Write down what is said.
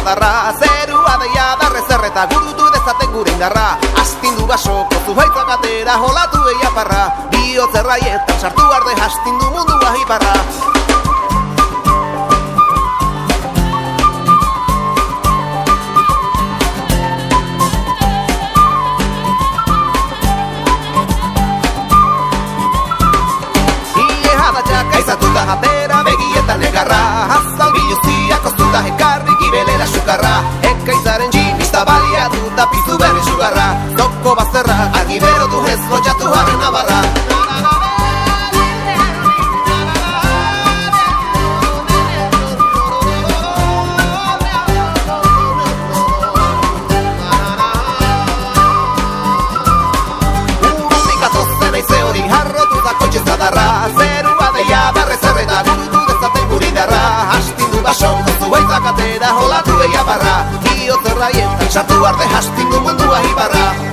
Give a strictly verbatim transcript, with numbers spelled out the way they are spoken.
adarra, zerua deia darre zerreta, gurutu dezaten gure indarra. Astindu basoko zuhaitzak atera, holatu eia parra, bihotz erraietan sartu arde astindu mundua hiparra. Aizatuta atera begietan egarra, azal biluziak oztuta ekarri gibelera sukarra. Ekaizaren tximista baliatuta pizu berri sugarra, zoko bazterra argi berotu ez lotxatu harren abarra. Urundik atozen aize hori harrotuta kotxe zadarra, zerua deia barre zerreta gurutu dezaten guri darra. Astindu bason gozu baitzak atera holatu eia barra, bihotz erraietan sartu arde astindu mundua hibarra.